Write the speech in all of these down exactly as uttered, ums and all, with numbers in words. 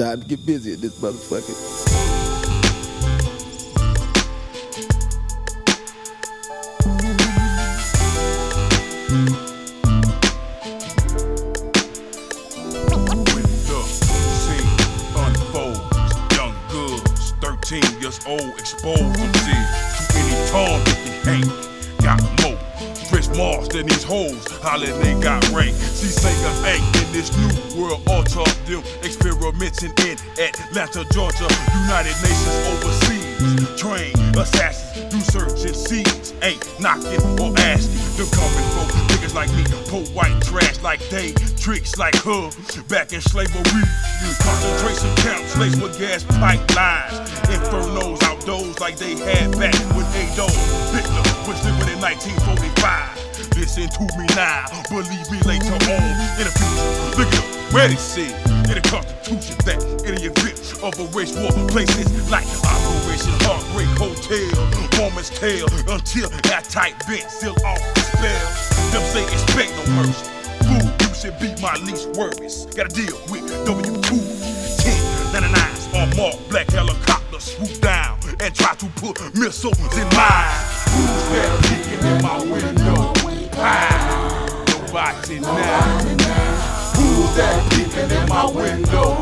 Time to get busy at this motherfucker. Years old, exposed to see too many tongues that they hang. Got more fresh Mars than these hoes. Holla, they got rank. See, Sega ain't in this new world. All talk them experimenting in Atlanta, Georgia. United Nations overseas. Train assassins, do search and seize. Ain't knocking or asking. Them coming for niggas like me. Pull white trash like they. Tricks like her. Back in slavery. Concentration camps laced with gas pipelines. Infernos outdoors like they had back with Adolf Hitler was living in nineteen forty-five. Listen to me now, believe me later on in the future. Look it up, where they said in the Constitution that in the event of a race war, places like Operation Heartbreak Hotel, Woman's Tale, until that tight bent still off the spell. Them say expect no mercy. Fool, you should be my least worries. Gotta deal with W two ten ninety-nines on mark, black helicopters swoop down and try to put missiles in mine. Who's that peeking in my window? Ah, nobody now. Who's that peeking in my window?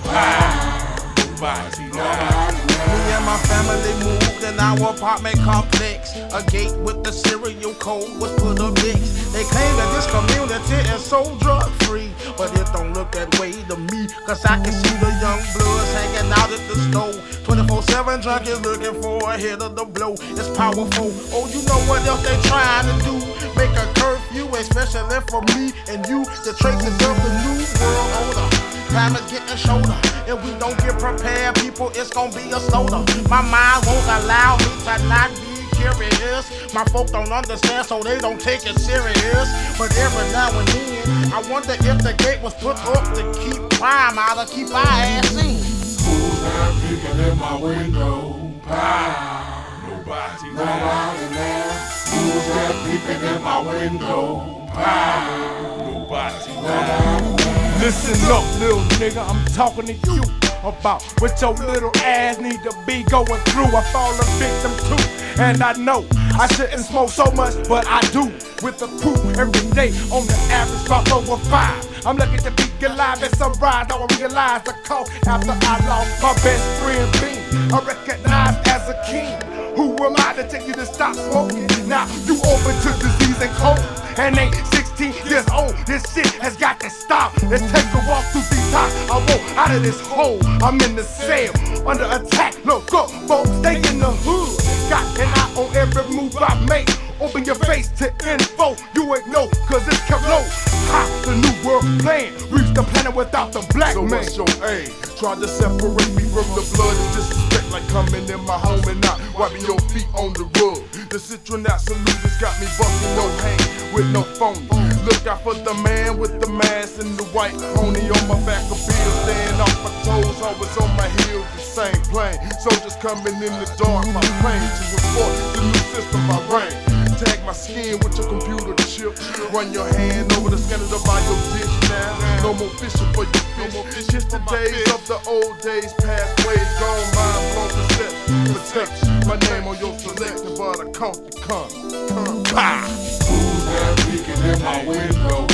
Ah, nobody now. Me and my family moved in our apartment complex. A gate with the serial code was put up next. They claim that this community is so drug free, but it don't look that way to me. Cause I can see the young bloods hanging out at the store. twenty-four seven junkies looking for a hit of the blow. It's powerful. Oh, you know what else they trying to do? Make a curfew, especially for me and you. The traces of the new world order. Time is getting shorter. If we don't get prepared, people, it's gonna be a slaughter. My mind won't allow me to not be curious. My folk don't understand, so they don't take it serious. But every now and then, I wonder if the gate was put up to keep crime out or keep our ass in. Who's that peeking in my window? Pow, nobody now. Who's that peeking in my window? Pow, nobody now. Listen up, little nigga, I'm talking to you about what your little ass need to be going through. I fall a victim too, and I know I shouldn't smoke so much, but I do. With the crew every day, on the average about over five. I'm lucky to be alive at sunrise. Now I realize the call after I lost my best friend Bean. I recognize as a king. Who am I to tell you to stop smoking? Now you open to disease and cold, and ain't sixteen years old. This shit has got to stop. Let's take a walk through these times. I want out of this hole. I'm in the cell, under attack. Look up, folks, stay in the hood. Got an eye on every move I make. Open your face to info. You ain't know, cause it's kept low. Ha, the new world plan. Reach the planet without the black so man. So what's your aim? Try to separate me from the blood. It's disrespect like coming in my home and not wiping your feet on the rug. The citronat salute has got me busting no hang with no phony. Look out for the man with the mask and the white pony on my back of bills, staying off my toes, always on my heels, the same plane. Soldiers coming in the dark, my plane to report the new system I reign. Tag my skin with your computer chip. Run your hand over the scanner to buy your dish now. No more fishing for your fish. Just the days of the old days, past ways gone, mind blown perception. Protection, my name on your selection, but I count the con. Pow! Who's that peeking in my window?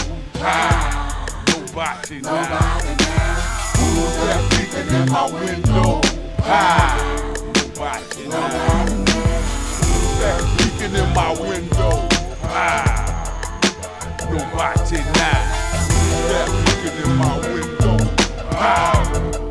Pow! Nobody now. Who's that peeking in my window? Pow! Nobody now. Who's that peeking in my window? Pow! Nobody now. Who's that peeking in my window? Pow!